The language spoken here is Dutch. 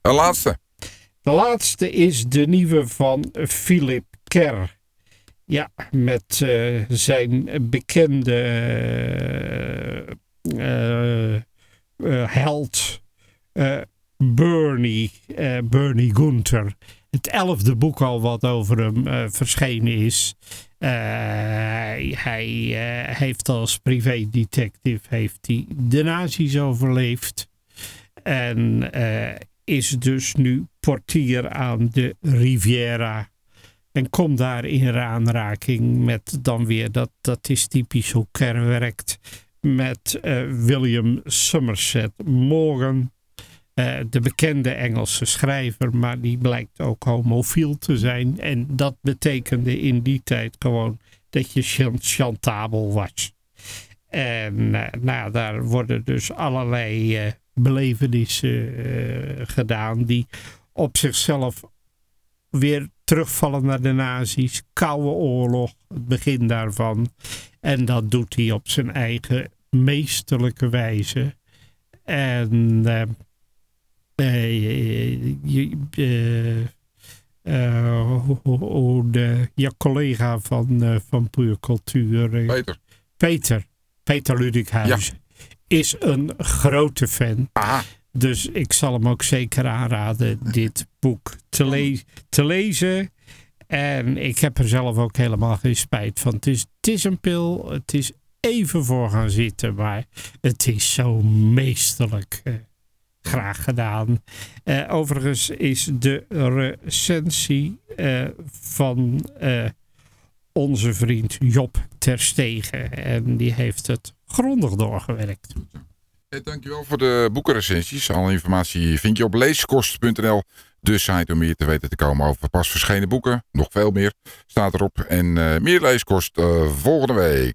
Een laatste. De laatste is de nieuwe van Philip Kerr. Ja, met zijn bekende held Bernie Gunther. Het 11e boek al wat over hem verschenen is. Hij heeft als privédetective de nazi's overleefd. En is dus nu portier aan de Riviera. En komt daar in aanraking met dan weer, dat is typisch hoe Kerr werkt, met William Somerset Maugham. De bekende Engelse schrijver, maar die blijkt ook homofiel te zijn. En dat betekende in die tijd gewoon dat je chantabel was. En daar worden dus allerlei belevenissen gedaan die op zichzelf weer terugvallen naar de nazi's. Koude oorlog, het begin daarvan. En dat doet hij op zijn eigen meesterlijke wijze. En je collega van Puur Cultuur, Peter Ludwighuizen, is een grote fan. Aha. Dus ik zal hem ook zeker aanraden dit boek te lezen. En ik heb er zelf ook helemaal geen spijt van. Het is een pil, het is even voor gaan zitten, maar het is zo meesterlijk graag gedaan. Overigens is de recensie van onze vriend Job Terstegen. En die heeft het grondig doorgewerkt. Dankjewel voor de boekenrecensies. Alle informatie vind je op leeskost.nl. De site om meer te weten te komen over pas verschenen boeken. Nog veel meer staat erop. En meer leeskost volgende week.